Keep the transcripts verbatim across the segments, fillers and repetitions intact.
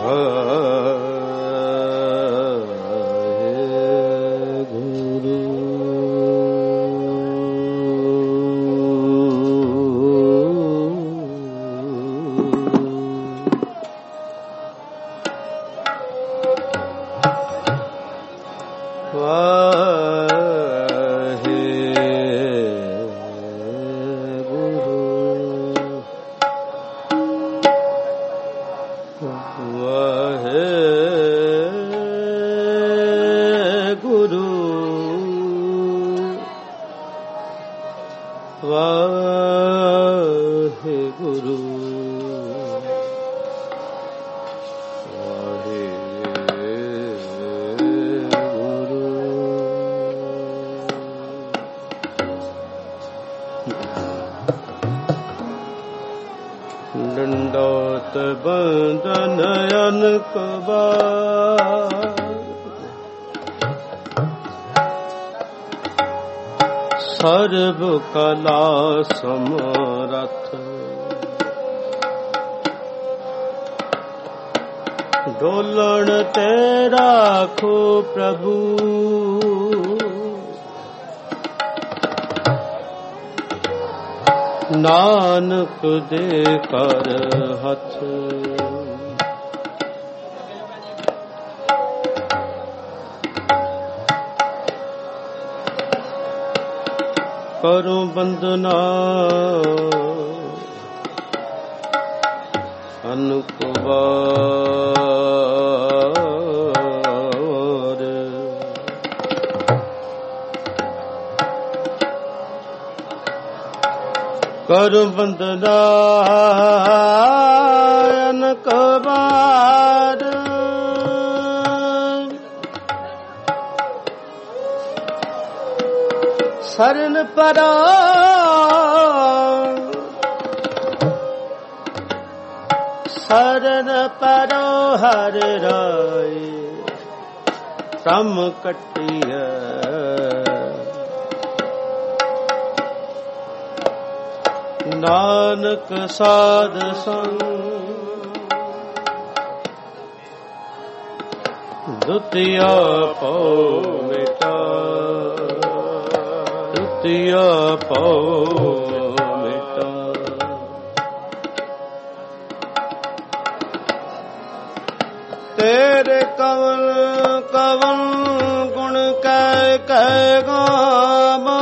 ਸਰਬ ਕਲਾ ਸਮਰਥ ਡੋਲਣ ਤੇ ਰਾਖੋ ਪ੍ਰਭੂ ਨਾਨਕ ਦੇ ਕਰ ਹੱਥ ਕਰੋ ਬੰਦਨਾ ਅਨੁਕਵਾਰ ਕਰੋ ਬੰਦਨਾ ਅਨੁਕਵਾਰ ਸਰਨ ਪਰਾ ਸਰਨ ਪਰੋ ਹਰਿ ਰਾਏ ਸਮ ਕੱਟਿਐ ਨਾਨਕ ਸਾਧ ਸੰਗ ਦੁਤੀਆ ਪਉ ਮਿਟਾ ਦੁਤੀਆ ਪਉ ਮਿਟਾ ਤੇਰੇ ਕਵਨ ਕਵਨ ਗੁਣ ਕਹਿ ਕਹਿ ਗਾਵਾਂ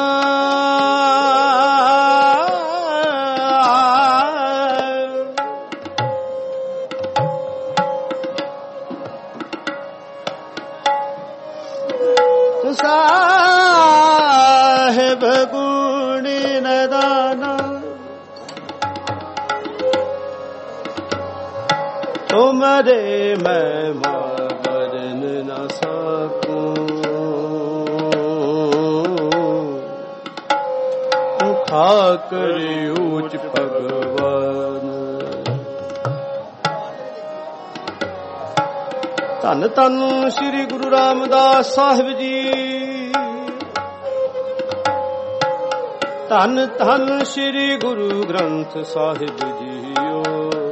ਸਾਹਿਬ ਗੁਣੀ ਨਦਾਨਾ ਤੁਮਰੇ ਮੈਂ ਮਾਰਨ ਨਾ ਸਕੂੰ ਖਾਕਰ ਊਚ ਭਗਵਾਨ ਧੰਨ ਧੰਨ ਸ੍ਰੀ ਗੁਰੂ ਰਾਮਦਾਸ ਸਾਹਿਬ ਜੀ ਧੰਨ ਧੰਨ ਸ੍ਰੀ ਗੁਰੂ ਗ੍ਰੰਥ ਸਾਹਿਬ ਜੀਓ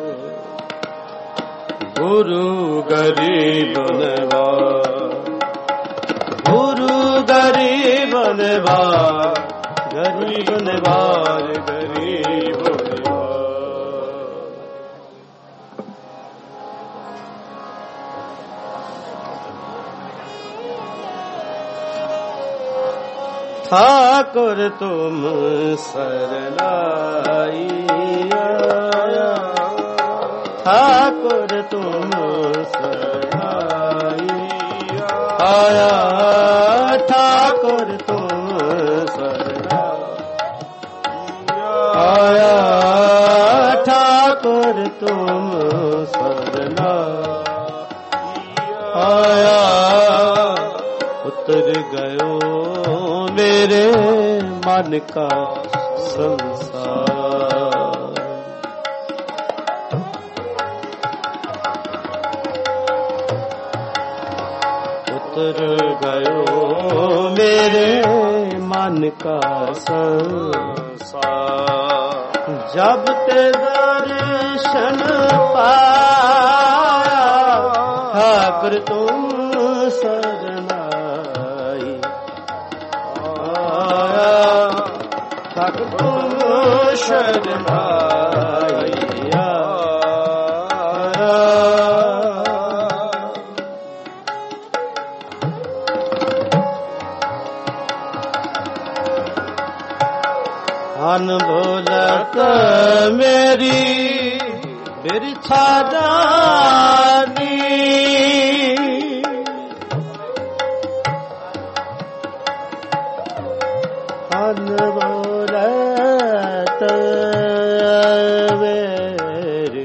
ਗੁਰੂ ਗਰੀਬ ਨਵਾਜ ਗੁਰੂ ਗਰੀਬ ਨਵਾਜ ਗਰੀਬ ਨਵਾਜ ਗਰੀਬ ठाकुर तुम सरनाई ठाकुर तुम सरनाई आया ठाकुर तुम सरनाई आया ठाकुर तुम सरनाई आया उतर गयो मेरे मन का संसार उतर गयो मेरे मन का संसार जब ते दर्शन पाया ठाकुर तुम सरनाई आया, ठाकुर तुम शरनाई आया। अनबोलत मेरी बिरथा जानी, अनबोलत मेरी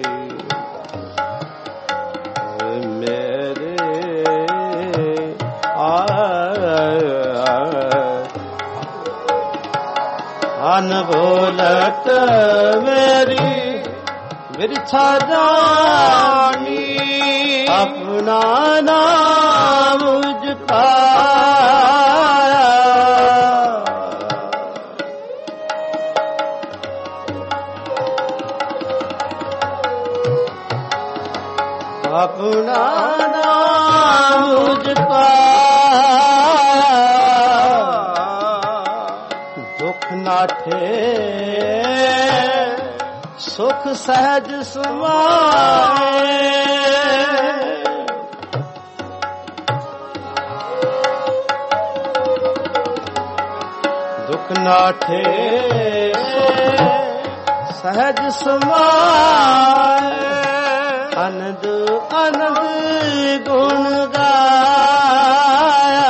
मेरे आ अनबोलत मेरी बिरथा जानी, अपना नाम मुझ पाया, अपना नाम मुझ पाया, दुख नाठे सुख सहज समाए, दुख नाठे सहज समाए, आनंद आनंद गुण गाया,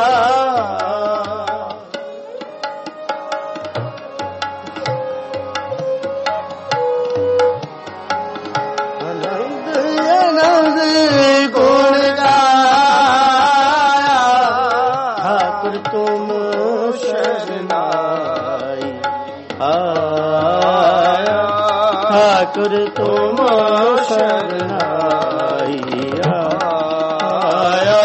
ठाकुर तुम शरनाई आया,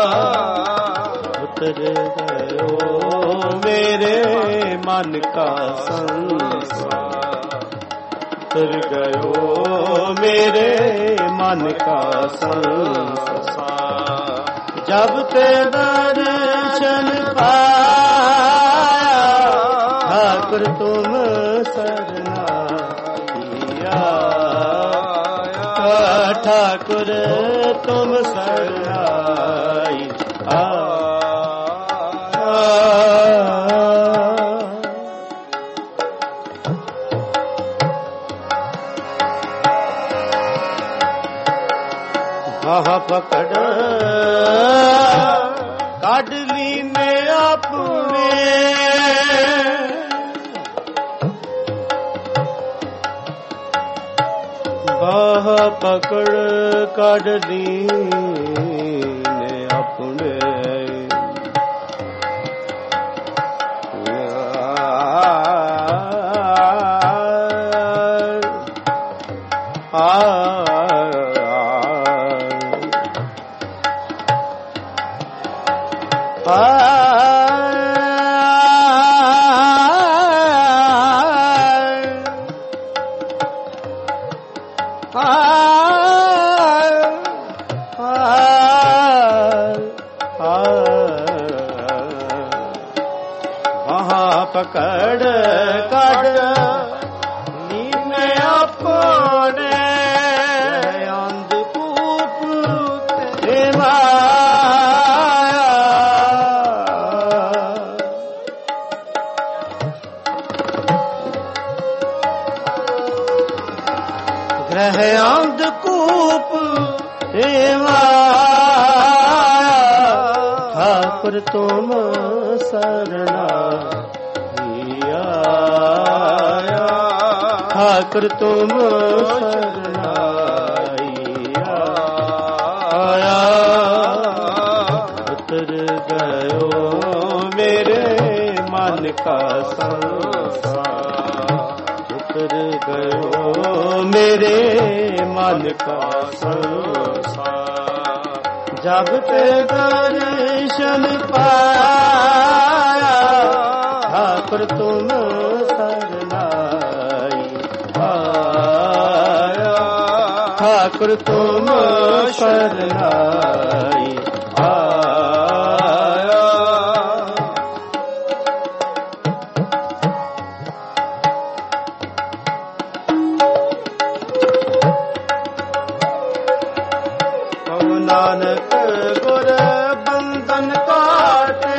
उतर गयो मेरे मन का संसार, उतर गयो मेरे मन का संसार, जब ते दर्शन पाया, ठाकुर तुम ठाकुर तुम सरनाई आया। बाह पकड़ काढ़ लीने अपने, बाह पकड़ काढ़ लीने अपने, आ पकड़ काढ़ लीने अपने, अंधकूप ते माया, ग्रह अंधकूप ते माया, ठाकुर तुम सरना ठाकुर तुम सरनाई आया, उतर गयो मेरे मन का संसार, उतर गयो मेरे मन का संसार, जब ते दर्शन पाया, ठाकुर तुम ठाकुर तुम शरणाई आया। कहो नानक गुर बंधन काटे,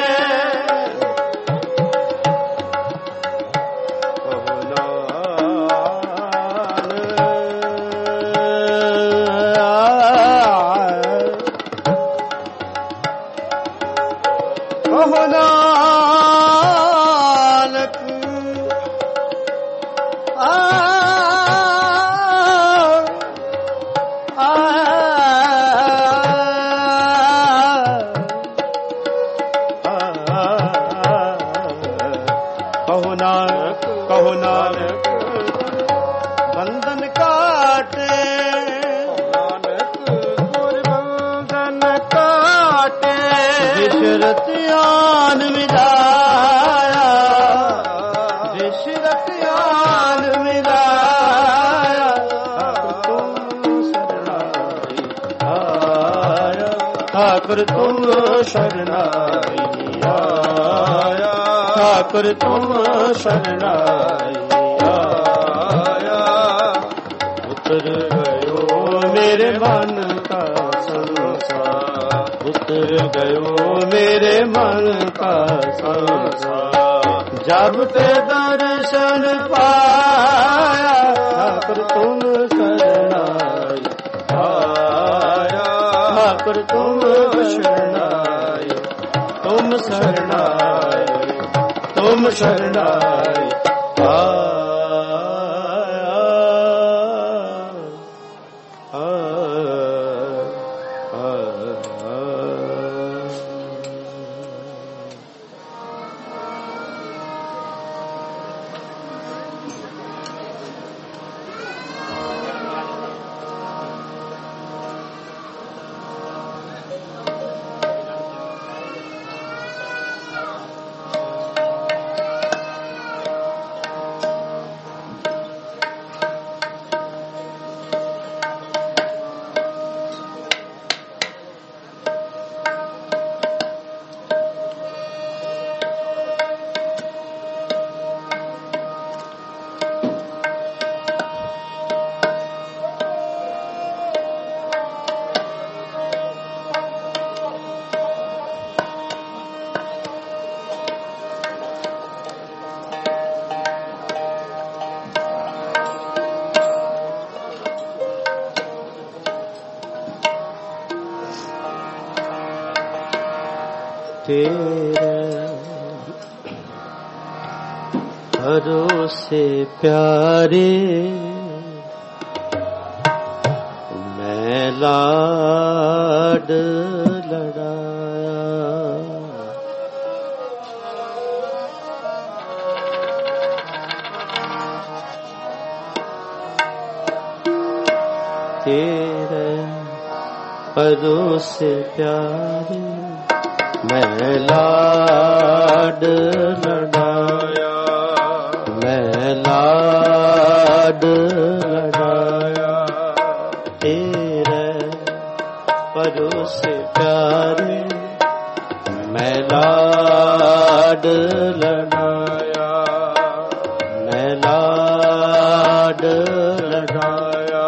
कहो नानक आ कहो नानक कहो नानक बंधन काटे, नानक गुर बंधन काटे, विशरत आन मिलाया, विशरत आन मिलाया, ठाकुर तुम शरणाई आया, ठाकुर तुम शरणाई आया। उतर गयो मेरे मन का संसार, उतर गयो मेरे मन का संसार, जब ते दर्शन पाया, ठाकुर तुम शरणाई आया, ठाकुर तुम शरणाई, तुम शरणाई, तुम शरणाई आया तेरे भरोसे प्यारे मैं लाड लड़ाया, तेरे भरोसे प्यारे मैं लाड लड़ाया, मैं लाड लड़ाया, तेरे भरोसे प्यारे मैं लाड लड़ाया, मैं लाड लड़ाया।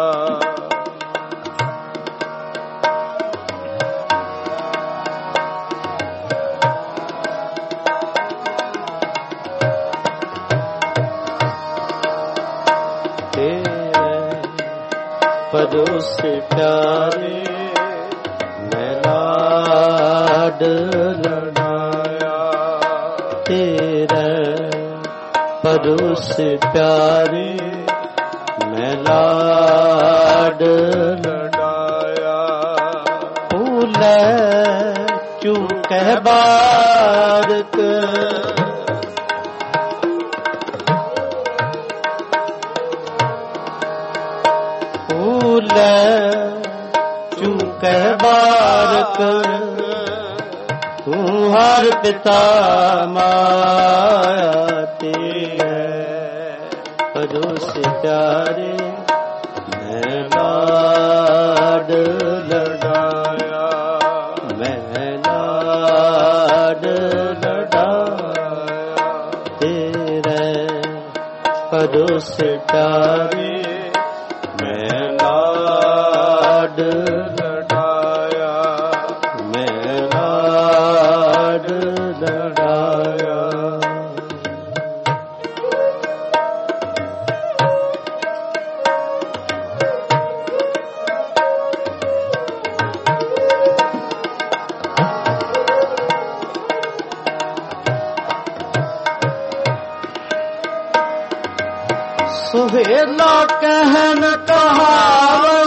भरोसे प्यारे मैं लाड लड़ाया, तेरे भरोसे प्यारे मैं लाड लड़ाया। भूले चूके बारक भूले चूके बारक तू हर पिता माया तेरे। भरोसे प्यारे मैं ਪਰੁਸ ਪਿਆਰੇ ਮੈਂ ਲਾਡ ਲਡਾਇਆ, ਮੈਂ ਲਾਡ ਲਡਾਇਆ। ਸੁਹੇਲਾ ਕਹਿਨ ਕਹਾਵਨ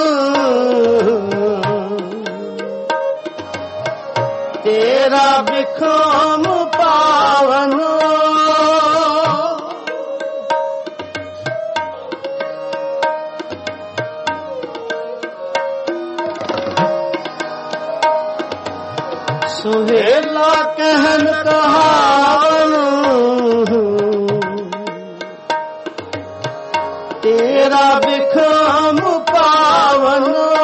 ਤੇਰਾ ਵਿਖਾਮ ਪਾਵਨ, ਸੁਹੇਲਾ ਕਹਿਨ ਕਹਾਵਨ ਤੇਰਾ ਬਿਖਮ ਪਾਵਨ,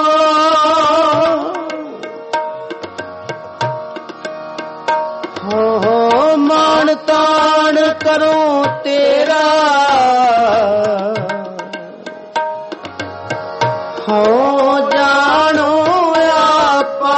ਹੋ ਹੋ ਮਾਣ ਤਾਣ ਕਰੋ ਤੇਰਾ, ਹੋ ਜਾਣੋ ਆਪਾ।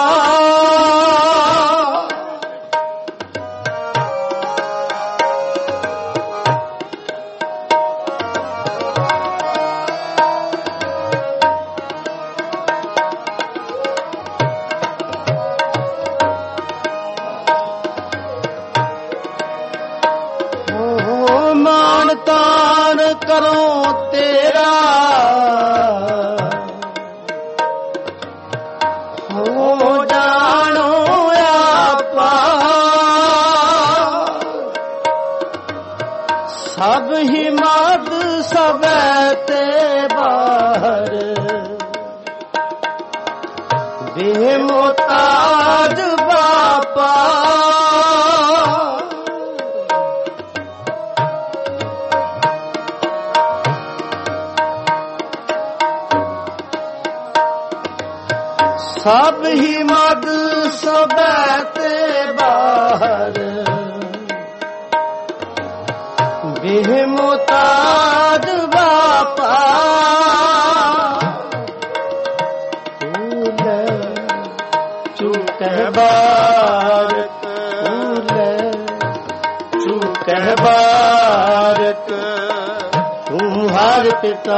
ਮਾਣ ਤਾਣ ਕਰੋ ਤੇਰਾ, ਹੋ ਜਾਣੋ ਆਪਾ। ਸਭ ਹੀ ਮਦ ਸਭੈ ਤੇ ਬਾਹਰ, ਬੇਮੁਹਤਾਜ ਬਾਪਾ। ਸਭ ਹੀ ਮਦ ਸਭੈ ਤੇ ਬਾਹਰ, ਬੇਮੁਹਤਾਜ ਬਾਪਾ। ਊਲੇ ਚੁਕੈ ਬਾਰਕ, ਊਲੇ ਚੁਕੈ ਬਾਰਕ, ਤੂੰ ਹਰ ਪਿਤਾ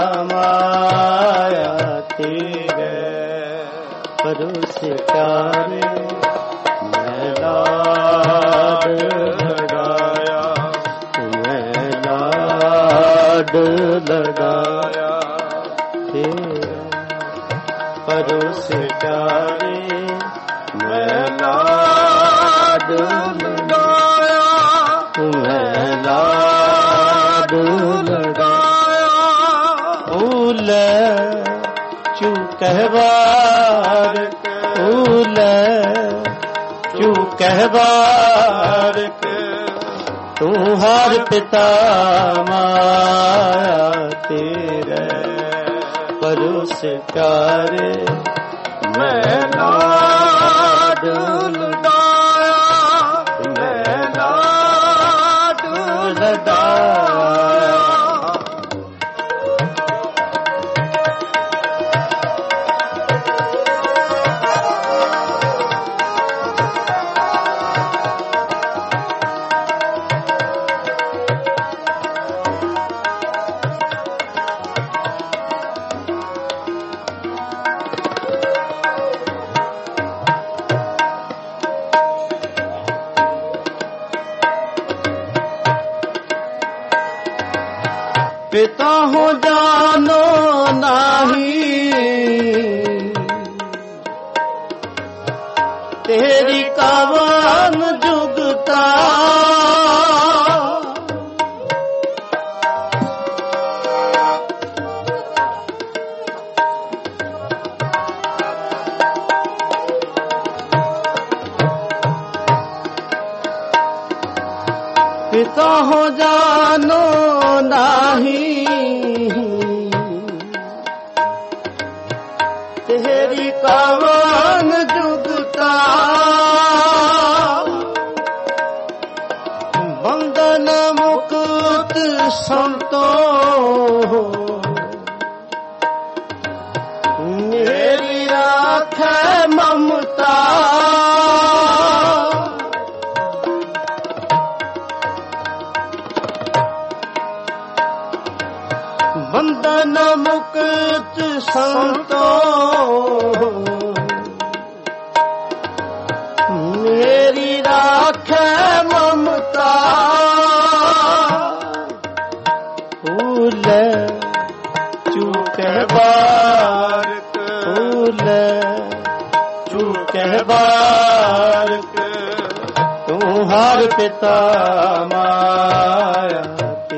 ਮਾਇਆ ਤੇਰੇ ਪਰੁਸ ਪਿਆਰੇ ਮੈਂ ਲਾਡ ਲਡਾਇਆ, ਮੈਂ ਲਾਡ ਲਡਾਇਆ। ਤੇਰਾ ਪਰੁਸ ਪਿਆਰੇ ਮੈਂ ਲਾਡ ਲਡਾਇਆ, ਮੈਂ ਲਾਡ ਲਡਾਇਆ। ਊਲੇ ਚੁਕੈ ਬਾਰਕ, ਊਲੇ ਚੁਕੈ ਬਾਰਕ, ਤੂੰ ਹਰ ਪਿਤਾ ਮਾਇਆ ਤੇਰੇ ਪਰੁਸ ਪਿਆਰੇ ਮੈਂ ਲਾਡ ਲਡਾਇਆ, ਮੈਂ ਲਾਡ ਲਡਾਇਆ। पिता हो जानो नाही, तेरी कवन जुगता। पिता हो जानो नाही, तेरी कवन जुगता। बंधन मुक्त ਮੁਕਤ ਸੰਤੋ ਮੇਰੀ ਰਾਖੈ ਮਮਤਾ ਬੰਧਨ ਮੁਕਤ ਸੰਤੋ ਮੇਰੀ ਰਾਖੈ ਮਮਤਾ ਭੂਲੇ ਚੁਕੇ ਬਾਰਕ ਭੂਲੇ ਚੁਕੇ ਬਾਰਕ ਤੂੰ ਹਰ ਪਿਤਾ ਮਾਇਆ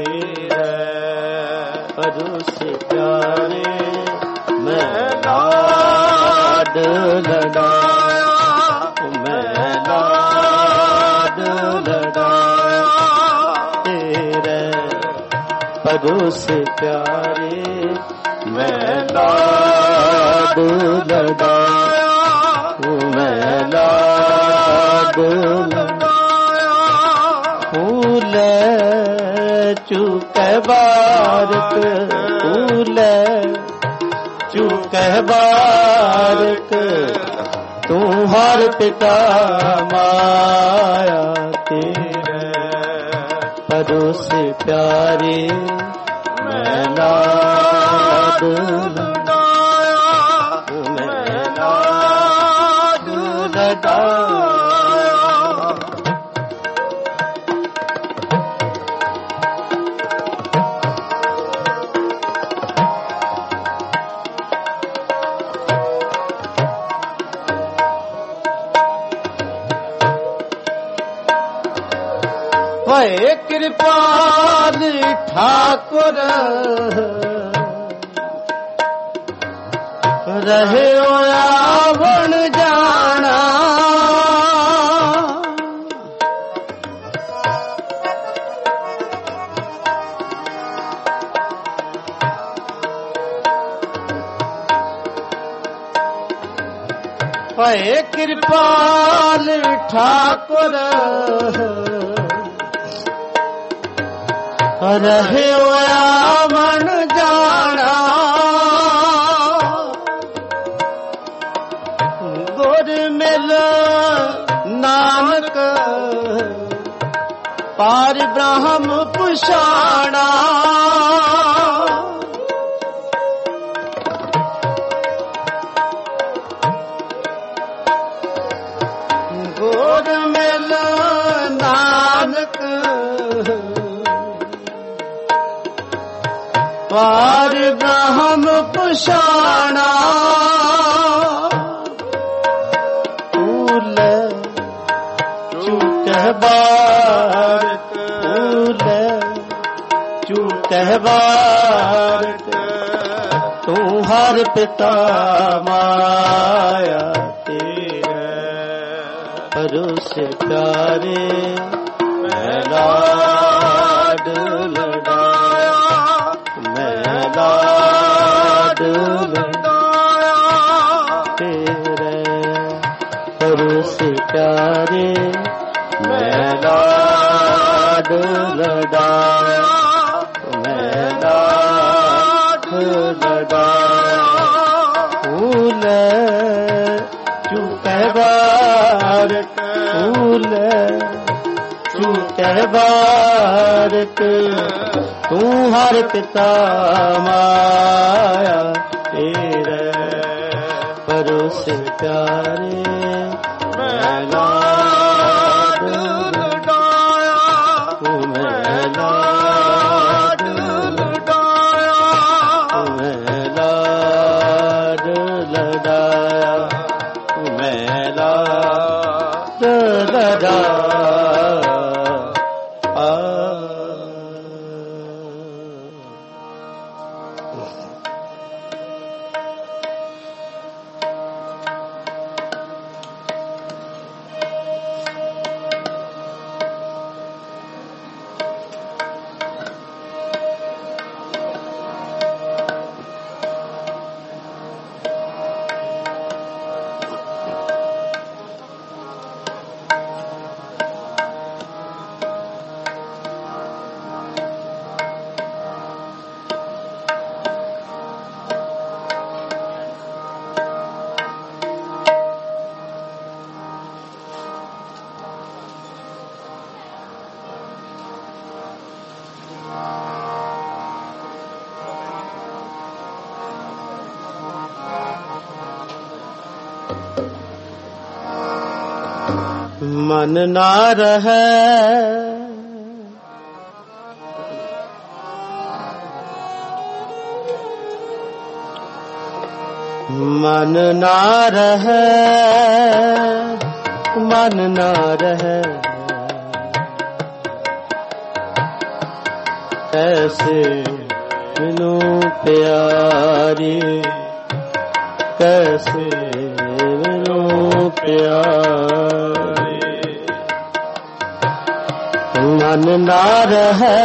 ਪਰੋਸੇ ਪਿਆਰੇ ਮੈਂ ਲਾਡ ਲਡਾਇਆ ਮੈਂ ਲਾਡ ਲਡਾਇਆ ਤੇਰੇ ਪਰੋਸੇ ਪਿਆਰੇ ਮੈਂ ਲਾਡ ਲਡਾਇਆ ਮੈਂ ਲਾਡ ਲਡਾਇਆ ਫੂਲੇ ਚੁਕੇ ਬਾਰਕ ਫੂਲੇ ਚੁਕੇ ਬਾਰਕ ਤੂੰ ਹਰ ਪਿਤਾ ਮਾਇਆ ਤੇਰੇ ਪਰੋਸੇ ਪਿਆਰੇ ਮੈਂ ਲਾਡ ਲਡਾਇਆ ਮੈਂ ਲਾਡ ਲਡਾਇਆ ਹੋਏ ਕਿਰਪਾਲ ਠਾਕੁਰ ਰਹਿਓ ਆਵਣ ਜਾਣਾ ਹੋਏ ਕਿਰਪਾਲ ਠਾਕੁਰ ਰਹਿਓ ਆਵਣ ਜਾਣਾ ਗੁਰ ਮਿਲ ਨਾਨਕ ਪਾਰ ਬ੍ਰਹਮ ਪੁਛਾਣਾ ਗੁਰ ਮਿਲ ਨਾਨਕ ਪਾਰ ਬ੍ਰਹਮ ਪੁਛਾਣਾ ਭੂਲੇ ਚੁਕੇ ਬਾਰਕ ਭੂਲੇ ਚੁਕੇ ਬਾਰਕ ਤੂੰ ਹਰ ਪਿਤਾ ਮਾਇਆ ਤੇਰੇ ਪਰੋਸੇ ਪਿਆਰੇ ਮੈਂ ਲਾਡ ਲਡਾਇਆ ਮੈਂ ਲਾਡ ਲਡਾਇਆ ਤੇਰੇ ਪਰੋਸੇ ਪਿਆਰੇ ਮੈਂ ਲਾਡ ਲਡਾਇਆ ਮੈਂ ਲਾਡ ਲਡਾਇਆ ਭੂਲੇ ਚੁਕੇ ਬਾਰਕ ਭੂਲੇ ਚੁਕੇ ਬਾਰਕ ਤੂੰ ਹਰ ਪਿਤਾ ਮਾਇਆ ਤੇਰੇ ਪਰੋਸੇ ਪਿਆਰੇ ਮੈਂ ਲਾਡ ਲਡਾਇਆ ਮੈਂ ਲਾਡ ਲਡਾਇਆ ਮੈਂ ਲਾਡ ਲਡਾਇਆ ਮੈਂ ਲਾਡ ਲਡਾਇਆ मन ना रहे मन ना रहे मन ना रहे कैसे मिलूं प्यारी कैसे मिलूं प्यारी मन ना रहे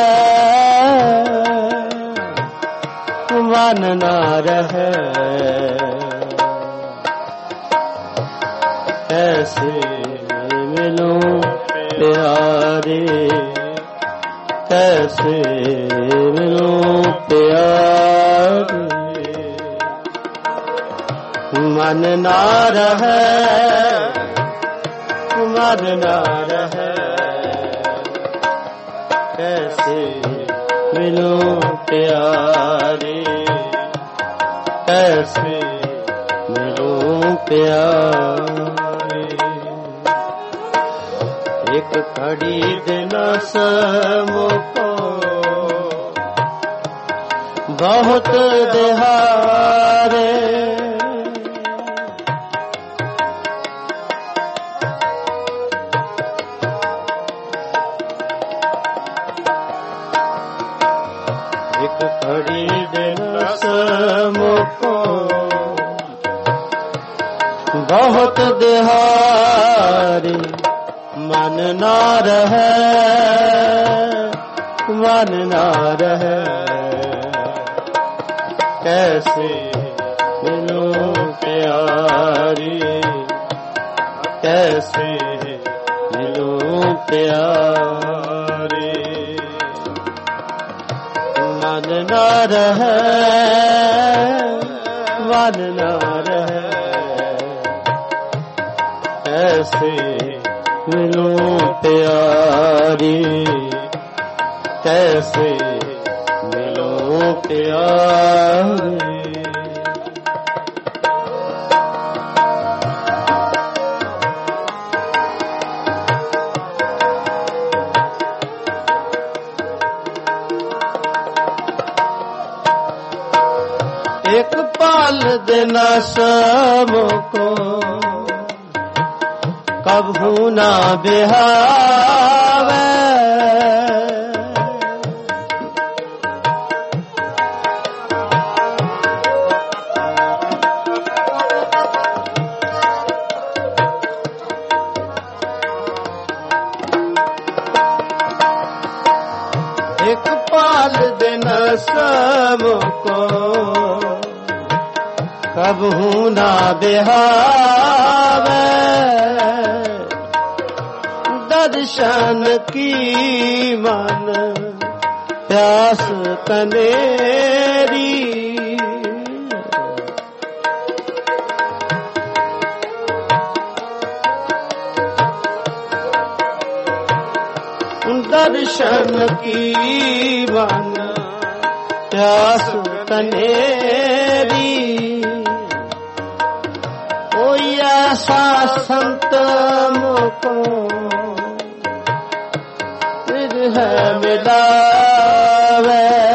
मन ना रहे कैसे मिलूं प्यारी कैसे मिलूं प्यारी मन ना रहे मन ना रहे कैसे मिलूं प्यारी कैसे मिलूं प्यारी एक घड़ी दिन मुझको बहुत दिहारे एक घड़ी दिन मुझको बहुत दिहारी मन ना रहे मन ना रहे कैसे मिलूं प्यारी कैसे मिलूं प्यारी मन ना रहे मन ना रहे कैसे मिलूं प्यारी कैसे मिलूं प्यारी एक पाल देना सबको कभू ना बिहावे एक पाल देना सबको कभू ना बिहावे दर्शन की मन प्यास कनेरी दर्शन की मन प्यास कनेरी कोई ऐसा संत मुझको है मिलावे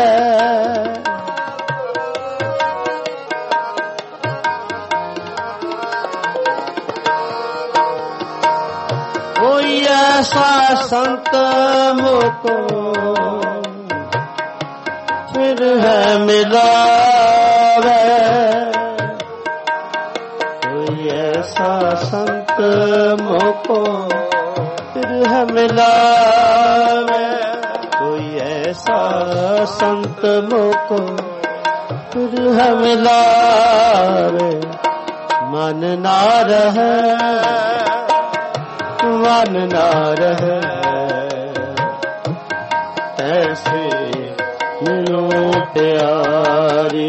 कोई ऐसा संत मुझको फिर है मिलावे कोई ऐसा संत मुझको फिर है मिलावे कोई ऐसा संत मुझको फिर है मिलावे मन ना रहे मन ना रहे ऐसे मिलूं प्यारी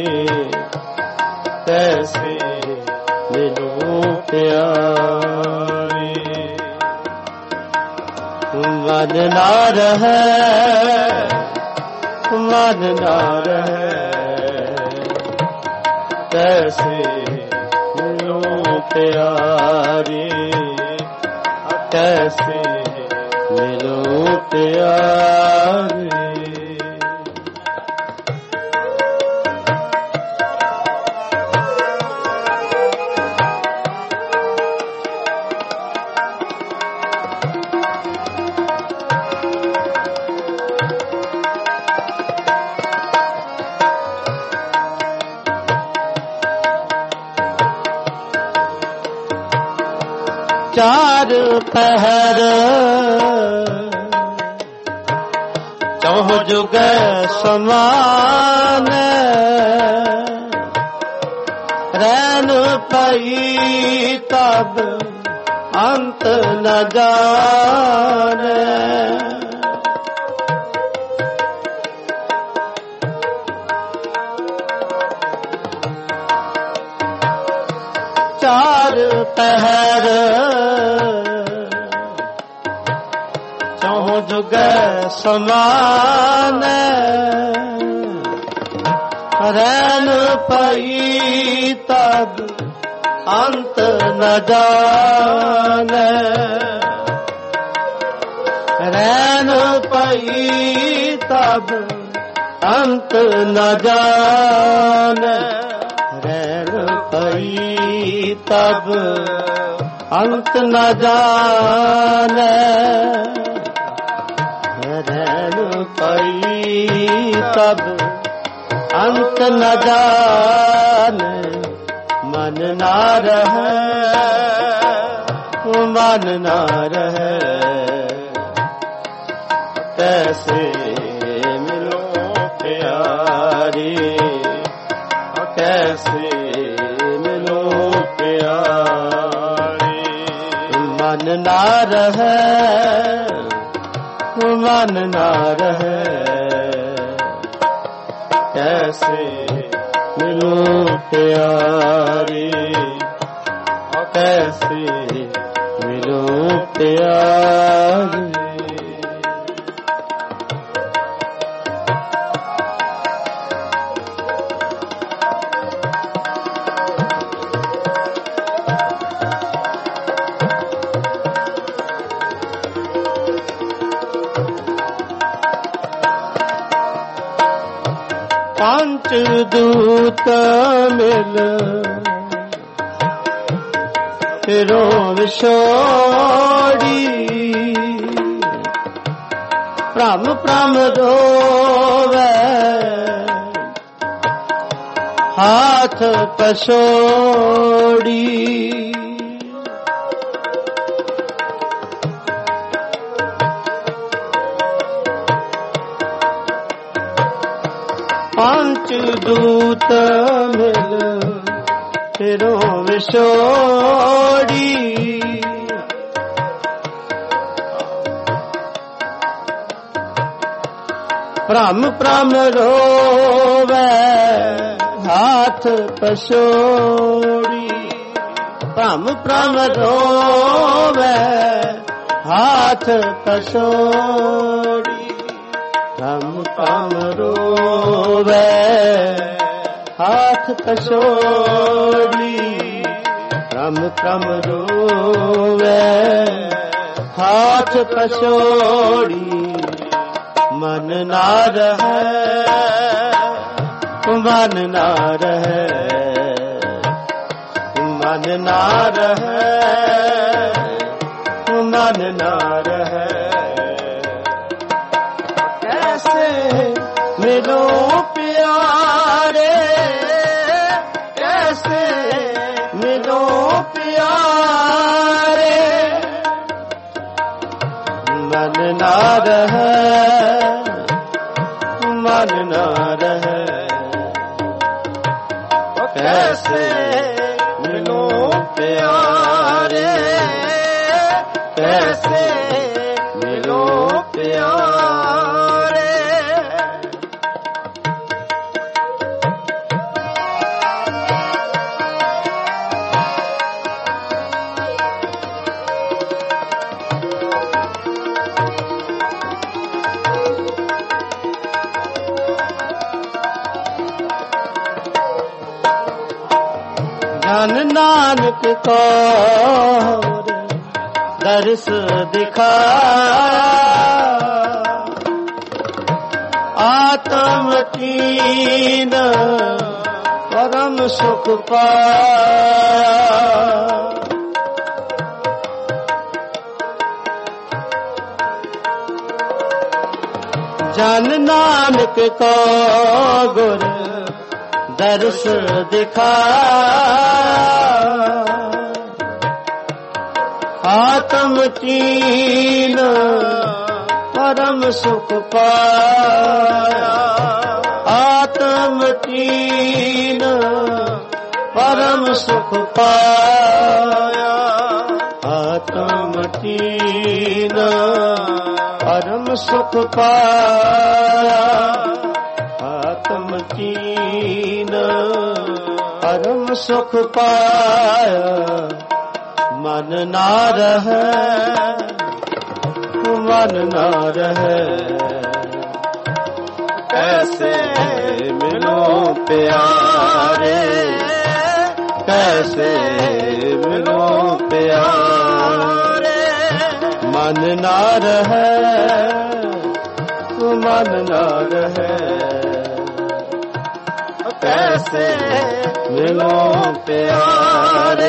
कैसे मिलूं प्यारी मन ना रहे मन ना रहे, कैसे मिलूं प्यारी, कैसे मिलूं प्यारी। चार पहर चौह जुग समान, रैन पई तब अंत न जाने। चार पहर चौह जुग समान, रैन पई तब अंत न जाने। रैन पई तब अंत न जाने, रैन पई तब अंत न जाने। रैन पई तब अंत न जाने, मन ना रहे, मन ना रहे, कैसे मिलूं प्यारी, कैसे मिलूं प्यारी। मन ना रहे, मन ना रहे, कैसे मिलूं प्यारी, कैसे मिलूं प्यारी। पांच दूत मिल फिरो विछोड़ी, भ्रम भ्रम रोवे हाथ पछोड़ी। पांच दूत मिल फिरो विछोड़ी, भ्रम भ्रम रोवे हाथ पछोड़ी। भ्रम भ्रम रोवे हाथ पछोड़ी। भ्रम भ्रम रोवे हाथ पछोड़ी। भ्रम भ्रम रोवे हाथ पछोड़ी। मन ना रहे, मन ना रहे, मन ना रहे, मन ना रहे। कैसे मिलो प्यारे, कैसे मिलो प्यारे। मन ना रहे, मन ना रहे। कैसे मिलो प्यारे, कैसे मिलो प्यारे। जन नानक को दर्श दिखाया, आत्म कीन परम सुख पाया। जन नानक को गुर दर्श दिखाया, आत्म कीन परम सुख पाया। आत्म कीन परम सुख पाया। आत्म कीन परम सुख पाया। आत्म कीन परम सुख पाया। मन ना रहे मन ना रहे, कैसे मिलो प्यारे, कैसे मिलो प्यारे। मन ना रहे मन ना रहे, कैसे मिलो प्यारे,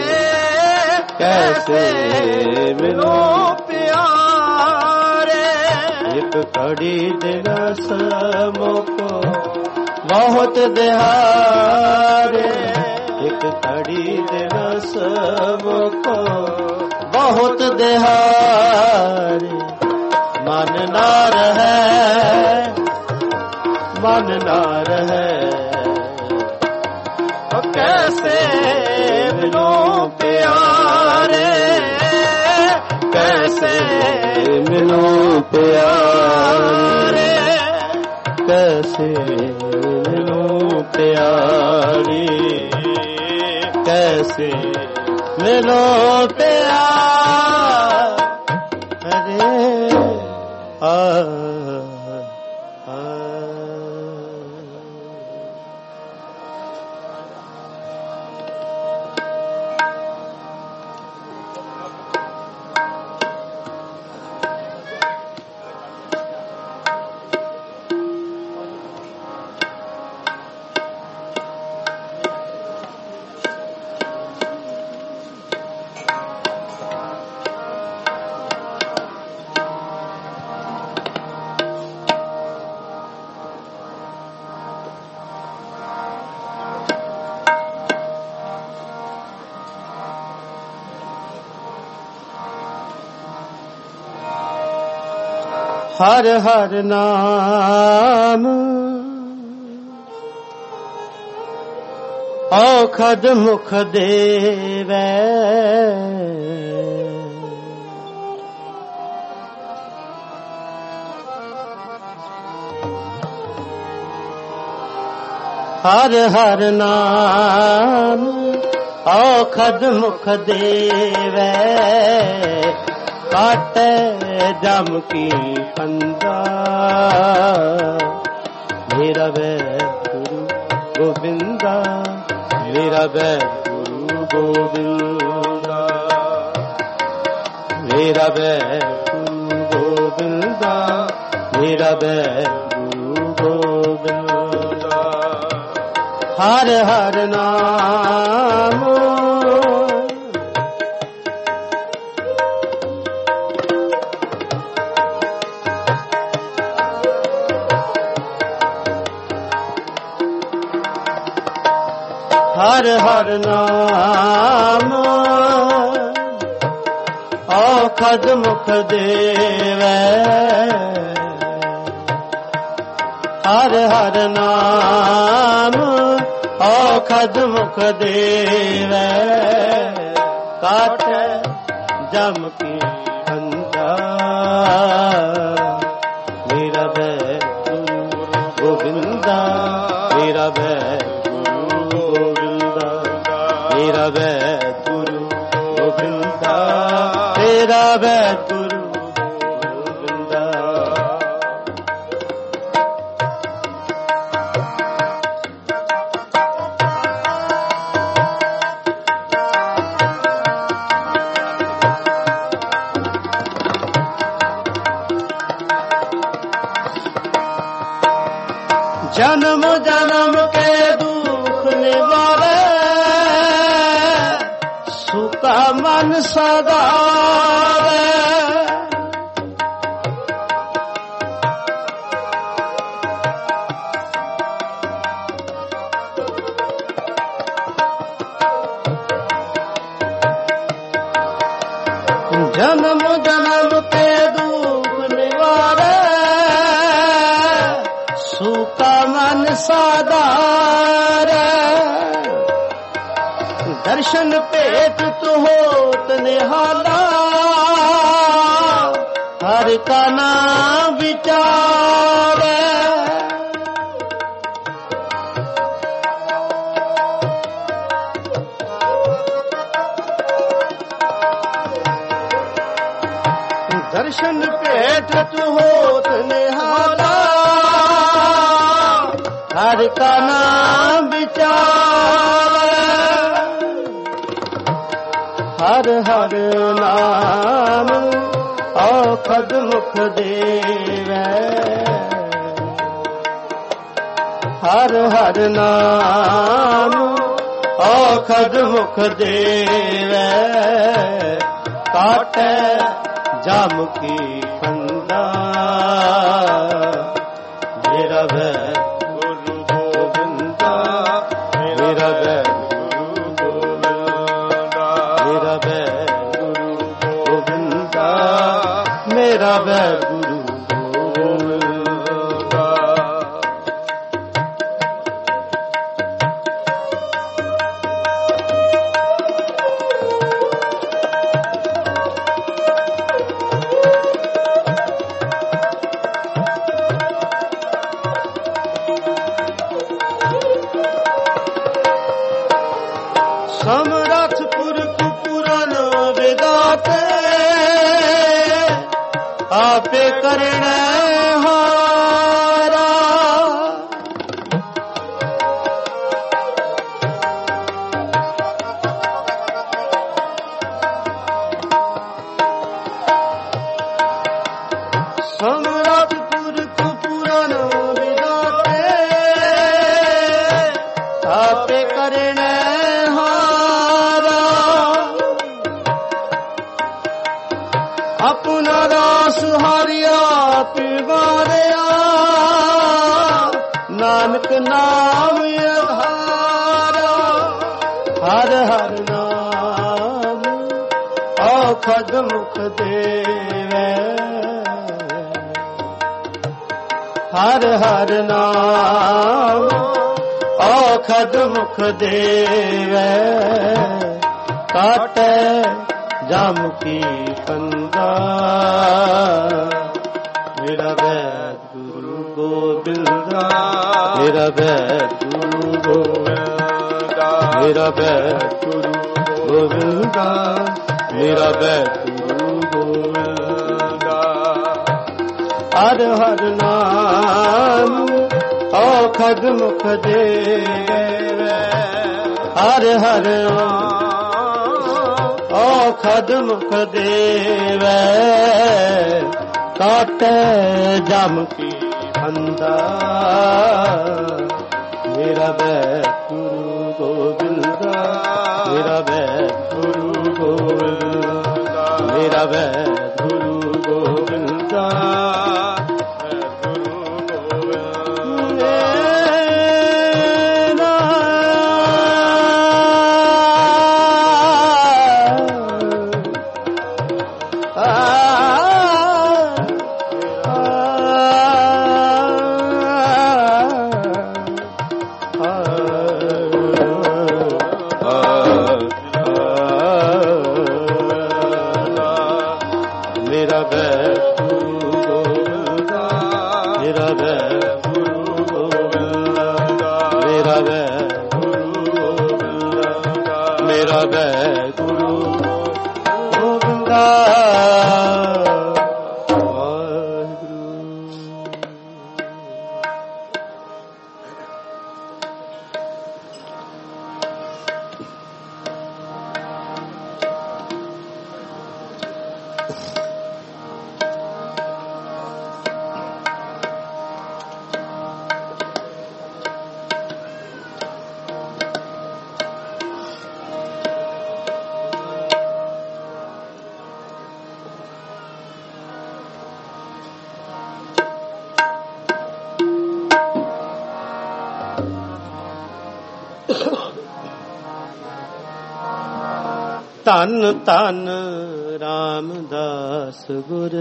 कैसे मिलो प्यारे। एक कड़ी दिवस मोको बहुत दिहारे, एक कड़ी दिवस मोको बहुत दिहारे। मन ना रहे मन ना रहे, कैसे मिलो प्यारे, कैसे मिलो प्यारे, कैसे मिलो प्यारे, कैसे मिलो प्यारे। आ हर हर नाम औखद मुख देवै, हर हर नाम औखद मुख देवै। काटे जम की फंदा, मेरा वे गुरु गोविंदा, मेरा वे गुरु गोविंदा, मेरा वे गुरु गोविंदा, मेरा वे गुरु गोविंदा। हर हर नाम हर हर नाम औखद मुख देवै। हर हर नाम औखद मुख देवै। काटे जम की फंदा, मेरा वे गुरु गोविंदा, मेरा वे मेरा वे गुरु गोविंदा, मेरा वे गुरु गोविंदा। जन्म जन्म के दुख निवारे सुका मन सदा जन्म जन्म के दुख निवारे सूका मन सादारे दर्शन पेट तु होत निहाला हर का नाम विचारे दर्शन पेट तु होत निहाला हर का नाम विचार हर हर नाम औखद मुख देवै हर हर नाम औखद मुख देवै काटै जम की फंदा मेरा वै गुरु गोविंदा मेरा वै गुरु गोविंदा मेरा वै गुरु गोविंदा मेरा वै गुरु गोविंदा समरथ पुरख पुरन विदाते आपे करण हारा समरथ पुरख पुरन विदाते आपे करण अपना रास हारिया पिवारिया नानक नाम आधारा हर हर नाम औखद मुख देवै हर हर नाम औखद मुख देवै काटै जम की फंदा मेरा वैद गुरु गोविंदा मेरा वैद गुरु गोविंदा मेरा वैद गुरु गोविंदा मेरा वैद गुरु गोविंदा हर हर नाम औखद मुख देवै हर हर औखद मुख देवै काटै जम की फंदा मेरा वैद गुरु गोविंदा मेरा वैद गुरु गोविंदा मेरा वैद गुरु गोविंदा मेरा वै गुरु गोविंदा ਧੰਨ ਧੰਨ ਰਾਮਦਾਸ ਗੁਰ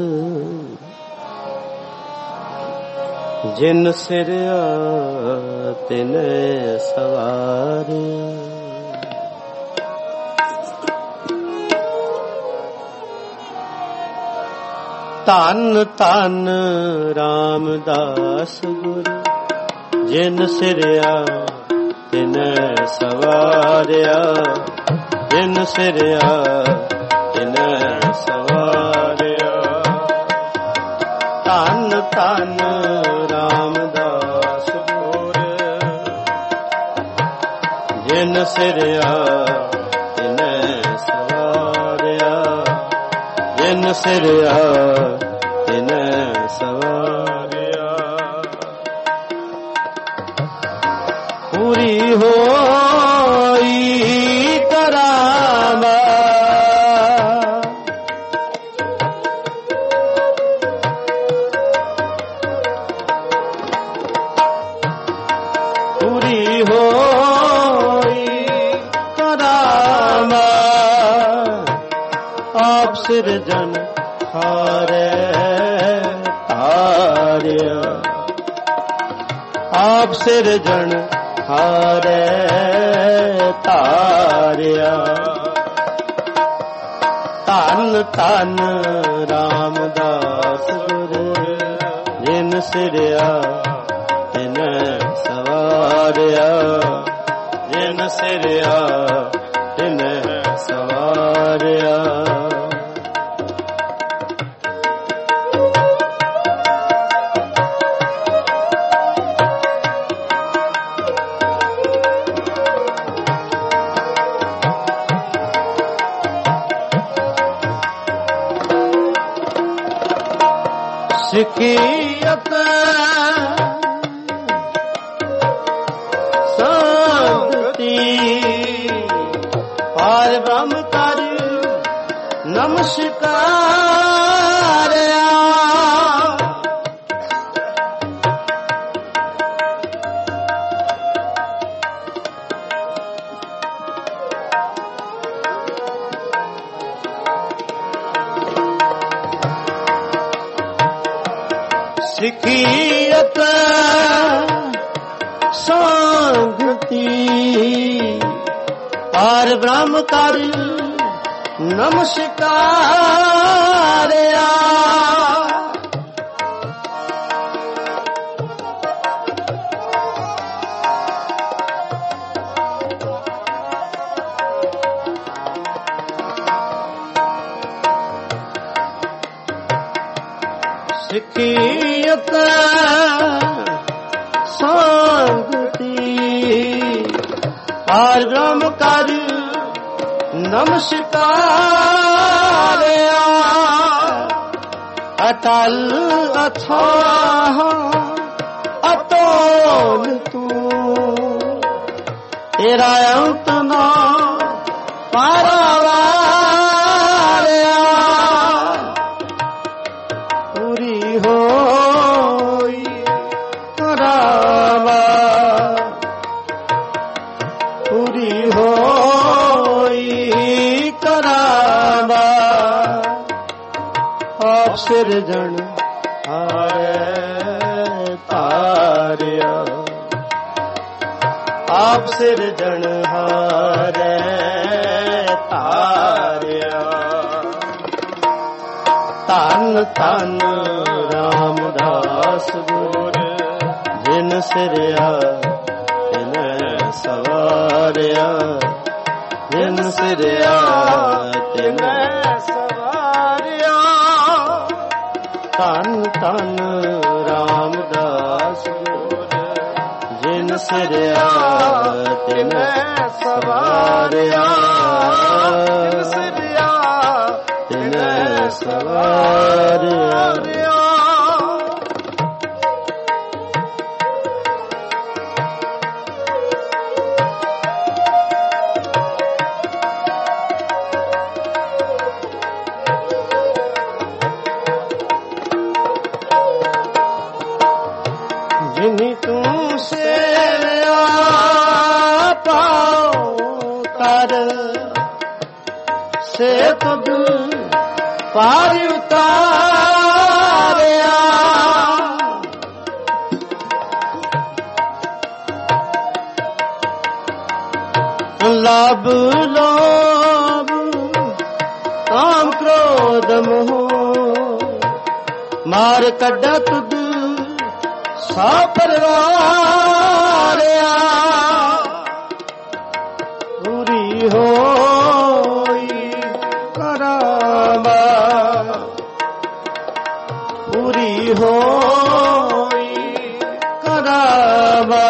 ਜਿਨ ਸਿਰਿਆ ਤਿਨੈ ਸਵਾਰਿਆ। ਧੰਨ ਧੰਨ ਰਾਮਦਾਸ ਗੁਰ ਜਿਨ ਸਿਰਿਆ ਤਿਨੈ ਸਵਾਰਿਆ। ਜਿਨ ਸਿਰਿਆ ਤਿਨੈ ਸਵਾਰਿਆ। ਧੰਨ ਧੰਨ ਰਾਮਦਾਸ ਗੁਰ ਜਿਨ ਸਿਰਿਆ ਤਿਨੈ ਸਵਾਰਿਆ। ਜਿਨ ਸਿਰਿਆ ਤਿਨੈ ਸਵਾਰਿਆ। ਪੂਰੀ ਹੋਈ ਕਰਾਮਾਂ ਪੂਰੀ ਹੋਈ ਕਰਾਮਾਂ ਆਪ ਸਿਰਜਣ ਹਾਰੇ ਤਾਰਿਆ। ਆਪ ਸਿਰਜਣ ਹਾਰੇ ਤਾਰਿਆ। ਧੰਨ ਧੰਨ ਰਾਮਦਾਸ ਗੁਰ ਜਿਨ ਸਿਰਿਆ ਤਿਨੈ ਸਵਾਰਿਆ। ਜਿਨ ਸਿਰਿਆ ਤਿਨੈ ਸਵਾਰਿਆ। ਸਿੱਖੀਅਤ ਸੰਗਤੀ ਪਾਰ ਬ੍ਰਹਮ ਕਰ ਨਮਸਕਾਰਿਆ। ਸਿੱਖੀਅਤ ਸੰਗਤੀ ਪਾਰ ਬ੍ਰਹਮ ਕਰ ਨਮਸਕਾਰਿਆ। ਸਿੱਖੀਅਤ ਸੰਗਤੀ ਪਾਰ ਬ੍ਰਹਮ ਕਰ ਨਮਸਕਾਰਿਆ। ਅਟਲ ਅਥਾਹ ਅਤੋਲ ਤੂੰ ਤੇਰਾ ਅੰਤ ਨਾ ਪਾਰਾਵਾਰਿਆ। ਪੂਰੀ ਹੋਈ ਕਰਾਮਾਂ ਪੂਰੀ ਹੋਈ ਕਰਾਮਾਂ ਆਪ ਸਿਰਜਣ ਹਾਰੇ ਤਾਰਿਆ। ਆਪ ਸਿਰਜਣ ਹਾਰੇ ਤਾਰਿਆ। ਧੰਨ ਧੰਨ ਰਾਮਦਾਸ ਗੁਰ ਜਿਨ ਸਿਰਿਆ ਤਿਨੈ ਸਵਾਰਿਆ। ਜਿਨ ਸਿਰਿਆ ਤਿਨੈ ਸਵਾਰਿਆ। ਧੰਨ ਧੰਨ ਰਾਮਦਾਸ ਗੁਰ ਜਿਨ ਸਿਰਿਆ ਤਿਨੈ ਸਵਾਰਿਆ। ਜਿਨ ਸਿਰਿਆ ਤਿਨੈ ਸਵਾਰਿਆ। ਜਿਨੀ ਤੂੰ ਸੇਵਿਆ ਪਾਉ ਕਰ से तुद पार उतारिया। लाभ लोभ काम क्रोध मोह मार कड्डा तुद सा परवारिया। पूरी होई करामा पूरी होई करामा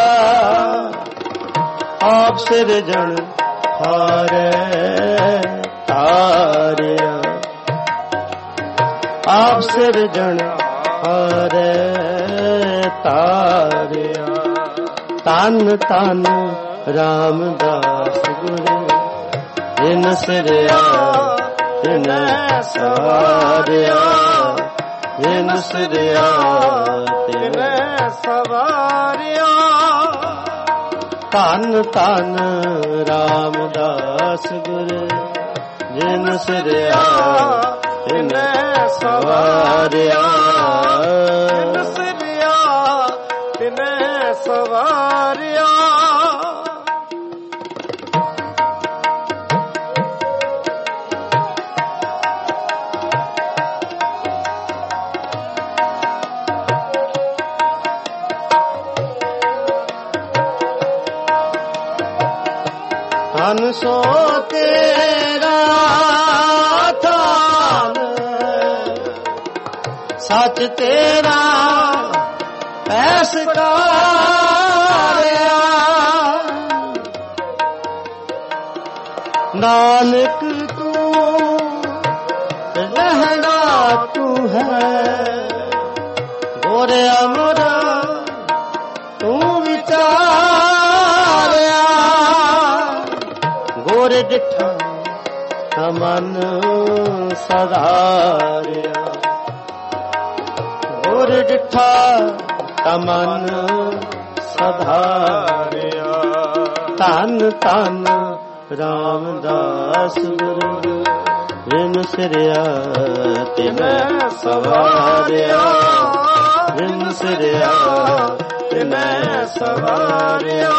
आप सिरजन हारे तारिया। आप सिरजन हारे तारिया। तन तन रामदास गुरु जिन सिरया तिन सवारिया। जिन सिरया तिन सवारिया। धन धन रामदास गुरु जिन सिरया तिन सवारिया। जिन सिरया तिन सवारिया। धन सो तेरा थान सच तेरा पैसकारिया। नानक तू रहना तू है गोरे अमरा तू विचारिया। गोरे डिठा मन सधारिया। गोरे डिठा मन सधारिया। धन धन रामदास गुरु जिन सिरया तिन सवारिया। जिन सिरया तिन सवारिया।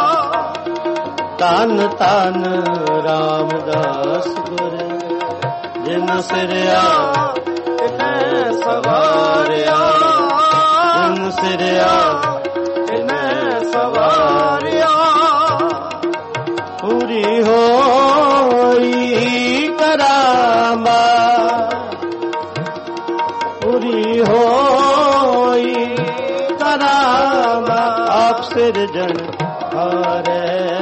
धन धन रामदास गुरु जिन सिरया तिन सवारिया। जिन सिरया तिन सवारिया। पूरी होई करामा पूरी होई करामा। आप सिरजन हारे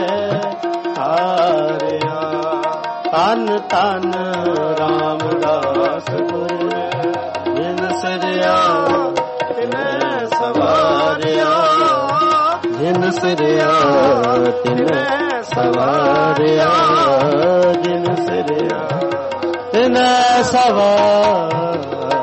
तारिया। तन तन रामदास गुरु जिन सिरया तिन सवारिया। जिन सिरया तिन सवारिया। जिन सिरया तिन सवारिया।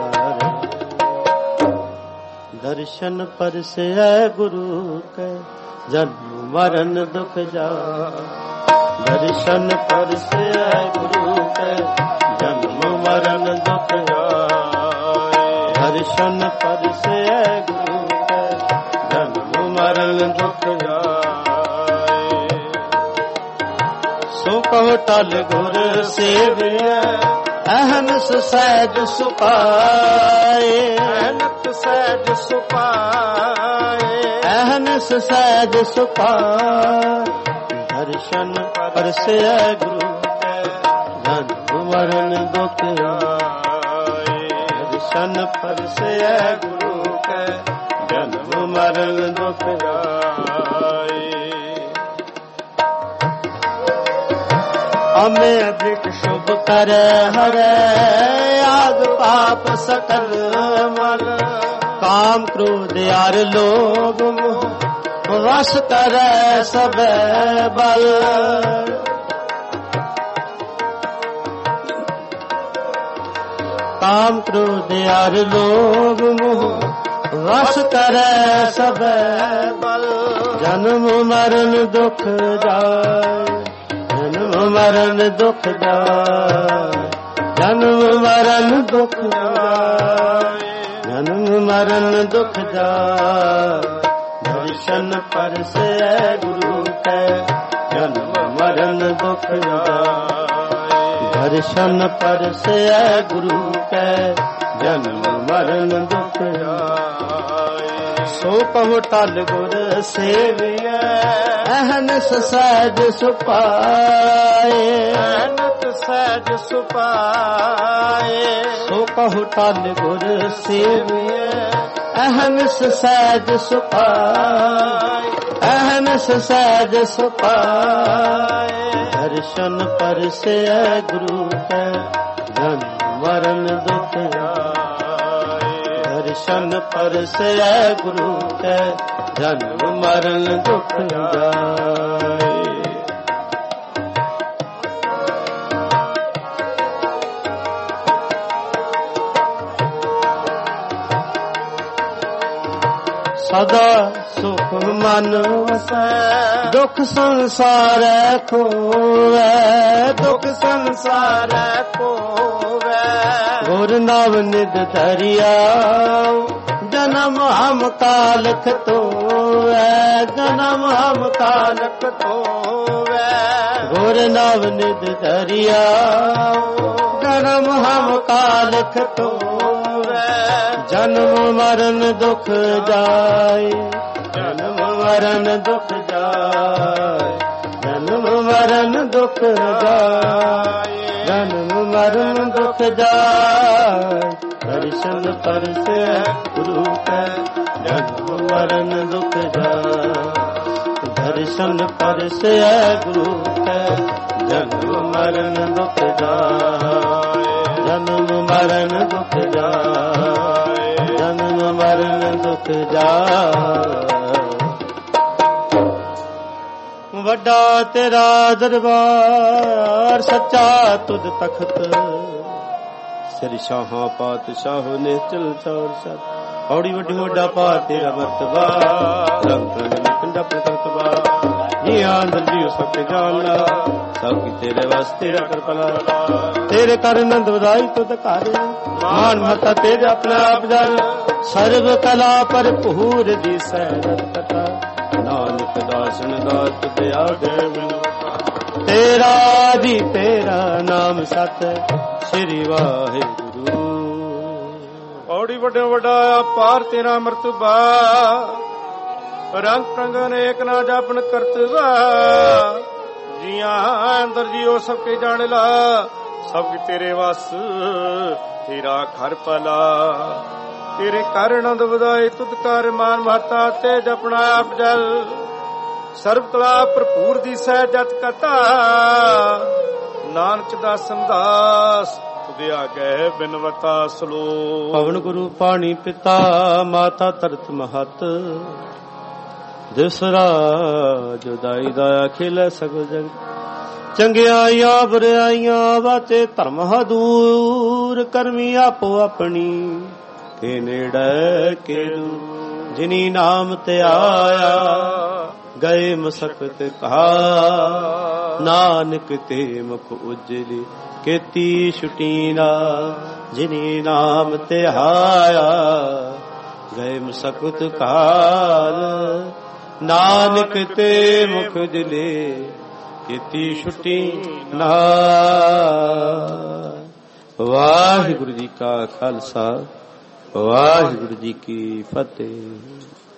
दर्शन परसे गुरु के जन्म मरण दुख जा। दर्शन परसे गुरु के जन्म मरण दुख जाए। दर्शन परसे गुरु के जन्म मरण दुख जाए। सो कहो टल गुर सेविया अहनस सहज सुपाए। अहनत सहज सुपाए। अहनस सहज सुपाए। दर्शन परसे गुरु के जन्म मरण दुख जाए। दर्शन परसे गुरु के जन्म मरण दुख जाए। हमें अधिक शुभ करे हरे आग पाप सकल मल। काम क्रोध यार लोभ मोह वश करे सब बल। काम क्रोध यार लोभ मोह वश करे सब बल। जन्म मरण दुख जाए। जन्म ਮਰਨ ਦੁਖ ਜਾਏ, ਜਨਮ ਮਰਨ ਦੁਖ ਜਾਏ, ਜਨਮ ਮਰਨ ਦੁਖ ਜਾਏ। ਦਰਸ਼ਨ ਪਰਸੈ ਗੁਰੂ ਕੈ, ਜਨਮ ਮਰਨ ਦੁਖ ਜਾਏ, ਦਰਸ਼ਨ ਪਰਸੈ ਗੁਰੂ ਕੈ, ਜਨਮ ਮਰਨ ਦੁਖ ਜਾਏ। ਸੋ ਕਹੋ ਟਲ ਗੁਰ ਸੇਵਿਐ, ਅਹਨਿਸ ਸਹਿਜ ਸੁਪਾਏ, ਅਹਨਿਸ ਸਹਿਜ ਸੁਪਾਏ। ਸੋ ਕਹੋ ਟਲ ਗੁਰ ਸੇਵਿਐ, ਅਹਨਿਸ ਸਹਿਜ ਸੁਪਾਏ, ਅਹਨਿਸ ਸਹਿਜ ਸੁਪਾਏ। ਦਰਸ਼ਨ ਪਰਸੈ ਗੁਰੂ ਕੈ, ਜਨਮ ਮਰਨ ਦੁਖ ਜਾਏ, ਦਰਸ਼ਨ ਪਰਸੈ ਗੁਰੂ ਕੈ, ਜਨਮ ਮਰਨ ਦੁਖ ਜਾਏ। ਸਦਾ ਸੁਖ ਮਨ ਵਸੈ, ਦੁਖ ਸੰਸਾਰੈ ਖੋਵੈ, ਦੁਖ ਸੰਸਾਰੈ ਖੋਵੈ। ਗੁਰ ਨਵ ਨਿਧ ਧਰਿਆਉ, ਜਨਮ ਹਮ ਕਾਲਖ ਧੋਵੈ, ਜਨਮ ਹਮ ਕਾਲਖ ਧੋਵੈ। ਗੁਰ ਨਵ ਨਿਧ ਧਰਿਆਉ, ਜਨਮ ਹਮ ਕਾਲਖ ਧੋਵੈ। ਜਨਮ ਮਰਨ ਦੁਖ ਜਾਏ, ਜਨਮ ਮਰਨ ਦੁਖ ਜਾਏ, ਜਨਮ ਮਰਨ ਦੁਖ ਜਾਏ, ਜਨਮ ਮਰਨ ਦੁਖ ਜਾਏ। ਦਰਸ਼ਨ ਪਰਸੈ ਗੁਰੂ ਕੈ, ਜਨਮ ਮਰਨ ਦੁਖ ਜਾਏ, ਦਰਸ਼ਨ ਪਰਸੈ ਗੁਰੂ ਕੈ, ਜਨਮ ਮਰਨ ਦੁਖ ਜਾਏ, ਜਨਮ ਮਰਨ ਦੁਖ ਜਾਏ, ਜਨਮ ਮਰਨ ਦੁਖ ਜਾਏ। ਵੱਡਾ ਤੇਰਾ ਦਰਬਾਰ, ਸੱਚਾ ਤੁਧ ਤਖਤ, ਸਿਰ ਸ਼ਾਹਾਂ ਪਾਤਸ਼ਾਹ ਨਿਚਲ ਚੌਰ ਸਤ। ਔੜੀ ਵੱਡੀ ਵੱਡਾ ਭਾਰ ਤੇਰਾ ਵਰਤਵਾ, ਰੰਗ ਰੰਗ ਨਿਕੰਡਾ ਪ੍ਰਤਵਾ। ਜੀ ਆਂਦਰ ਜੀ ਸਭ ਤੇ ਜਾਣਨਾ, ਸਭ ਕੀ ਤੇਰੇ ਵਾਸਤੇ ਕਿਰਪਾਲਾ। ਤੇਰੇ ਕਰ ਨੰਦ ਵਧਾਈ ਤੁਧ ਘਰ, ਮਾਨ ਮਹਤਾ ਤੇਜ ਆਪਣਾ ਆਪ ਜਰ। ਸਰਬ ਕਲਾ ਭਰਪੂਰ ਦਿਸੈ ਰਤਕਤਾ, ਨਾਨਕ ਦਾਸਨ ਦਾਤ ਤੇ ਆਗੇ ਬਿਨੁ। ਤੇਰਾ ਜੀ ਤੇਰਾ ਨਾਮ ਸਤ, ਸ੍ਰੀ ਵਾਹਿਗੁਰੂ। ਔੜੀ ਵੱਡੇ ਵੱਡਾ ਪਾਰ ਤੇਰਾ ਮਰਤਬਾ, ਰੰਗ ਪ੍ਰੰਗ ਅਨੇਕ ਨਾ ਜਾਪਨ ਕਰਤਵਾ। ਜੀਆਂ ਅੰਦਰ ਜੀਓ ਸਭ ਕੇ ਜਾਣ ਲਾ, ਸਭ ਤੇਰੇ ਵਸ ਤੇਰਾ ਘਰ ਭਲਾ। ਤੇਰੇ ਕਰ ਆਨੰਦ ਵਧਾਏ ਤੁਧ ਕਰ, ਮਾਨ ਮਹਤਾ ਤੇ ਜਪਣਾ ਆਪ ਜਲ। ਸਰਬ ਕਲਾ ਭਰਪੂਰ ਦੀਸੈ ਜਤ ਕਥਾ, ਨਾਨਕ ਦਾਸਨ ਦਾਸ ਤੁਧ ਆਗੇ ਬਿਨਵਤਾ ਸਲੋਕ। ਪਵਨ ਗੁਰੂ ਪਾਣੀ ਪਿਤਾ, ਮਾਤਾ ਧਰਤ ਮਹਤ। ਦਿਸਰਾ ਜੁਦਾਈ ਦਾ ਅਖਿਲ ਸਗਲ ਜਗ। ਚੰਗਿਆਈਆਂ ਬੁਰਾਈਆਂ ਵਾਚੇ ਧਰਮ ਹਦੂਰ, ਕਰਮੀ ਆਪੋ ਆਪਣੀ ਕੇ ਨੇੜੇ ਕੇ ਦੂਰ। ਜਿਨੀ ਨਾਮ ਤੇ ਆਇਆ, ਗਏ ਮਸਕਤ ਕਹਾ। ਨਾਨਕ ਤੇ ਮੁਖ ਉਜਲੀ, ਕੀਤੀ ਛੁਟੀ ਨਾ। ਜਿਨੀ ਨਾਮ ਤੇ ਆਇਆ, ਗਏ ਮਸਕਤ ਕਾਲ। ਨਾਨਕ ਤੇ ਮੁਖ ਉਜਲੇ, ਕੀਤੀ ਛੁਟੀ ਨਾ। ਵਾਹਿਗੁਰੂ ਜੀ ਕਾ ਖਾਲਸਾ, ਵਾਹਿਗੁਰੂ ਜੀ ਕੀ ਫਤਿਹ।